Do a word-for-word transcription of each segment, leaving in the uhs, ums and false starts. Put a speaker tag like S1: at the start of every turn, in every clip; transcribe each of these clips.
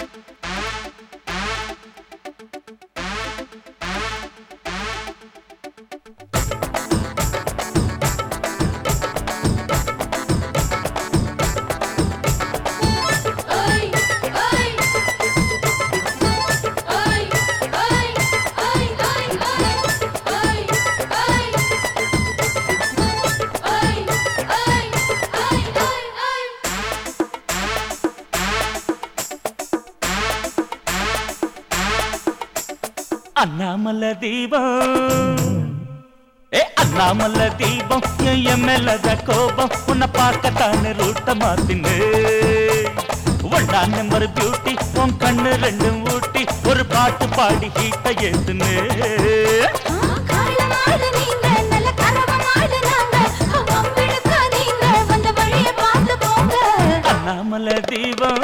S1: அண்ணாமல தீபம் ஏ அண்ணாமல தீபம் என் மேலத கோபம் உன்னை பார்க்கத்தானே ரூட்ட மாத்தின்னு ஒன்னா நம்பர் பியூட்டி உன் கண்ணு ரெண்டும் ஊட்டி ஒரு பாட்டு பாடி ஹீட்ட ஏத்துன்னு அண்ணாமல தீபம்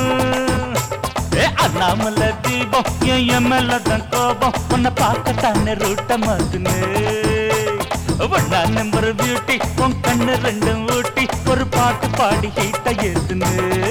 S1: அண்ணாமல தீபம் என் மேலதான் கோபம் உன்னை பார்க்கத்தானே ரூட்ட மாத்துன்னு ஒன்னா நம்பர் பியூட்டி உன் கண்ணு ரெண்டும் ஊட்டி ஒரு பாட்டு பாடி ஹீட்ட ஏத்துன்னு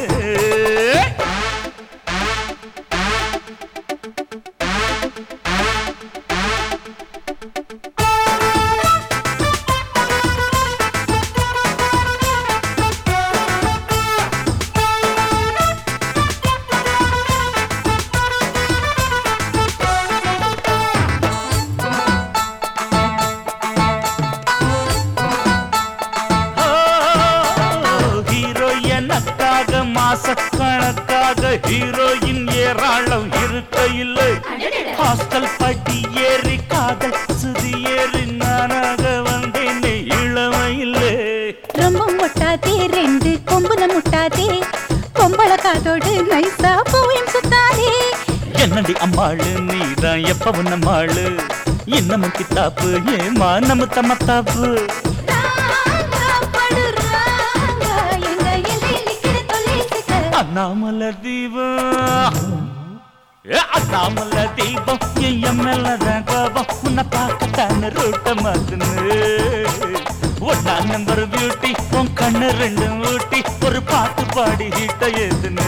S1: மாசக்கணக்காக ஹீரோயின் ஏராளம் இருக்க இல்லை ஹாஸ்டல் பட்டி ஏறி காதல் சுதி ஏறி நானாக வந்தேனே இளமையில்லை
S2: ரொம்ப முட்டாதே ரெண்டு கொம்புல முட்டாதே கொம்பள காதோடு நைசா போயும் சுத்தாதே
S1: என்னடி அம்மாளு நீதான் எப்பவும் நம்மாளு இன்னமும் கித்தாப்பு ஏமா நம்ம தம்மத்தாப்பு அண்ணாமல தீபம் அண்ணாமல தீபம் என் மேலதான் கோபம் உன்னை பார்க்கத்தானே ரூட்ட மாத்துன்னு ஒன்னா நம்பர் பியூட்டி உன் கண்ணு ரெண்டும் ஊட்டி ஒரு பாட்டு பாடி ஹீட்ட ஏத்துன்னு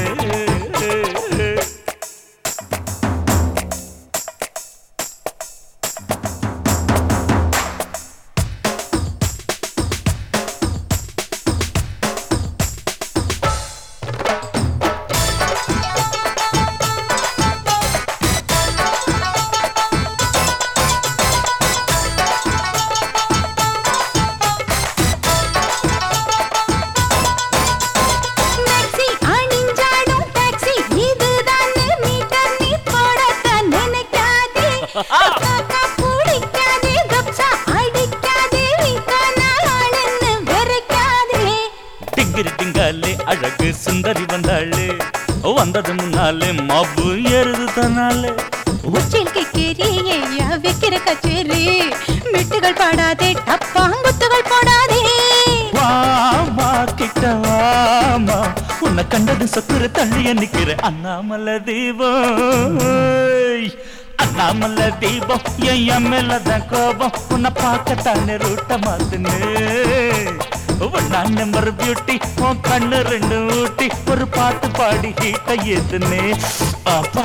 S1: டிங்காலே அழகு சுந்தரி வந்தாளே வந்தது முன்னாலே மாபு ஏறுது தன்னாலே
S2: உச்சில் கேரி வைக்கிற கச்சேரி மிட்டுகள் பாடாதே டப்பாங்குத்துகள் போடாதே
S1: வாமா கிட்ட வாமா உன்னை கண்டது சொத்துற தள்ளிய நிக்கிற அண்ணாமல தீபம் அண்ணாமல தீபம் என் மேலதான் கோபம் உன்னை பார்க்கத்தானே ரூட்ட மாத்துன்னு ஒன்னா நம்பர் பியூட்டி உன் கண்ணு ரெண்டு ஊட்டி ஒரு பாட்டு பாடி ஹீட்ட ஏத்துன்னு பாப்பா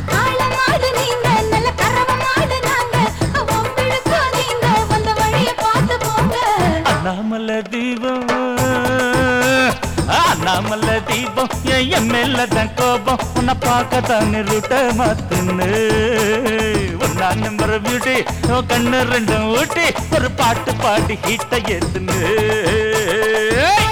S1: அண்ணாமல தீபம் அண்ணாமல தீபம் என் மேலதான் கோபம் உன்னை பார்க்கத்தானே ரூட்ட மாத்துன்னு ஒன்னா நம்பர் பியூட்டி உன் கண்ணு ரெண்டும் ஊட்டி ஒரு பாட்டு பாடி ஹீட்ட ஏத்துன்னு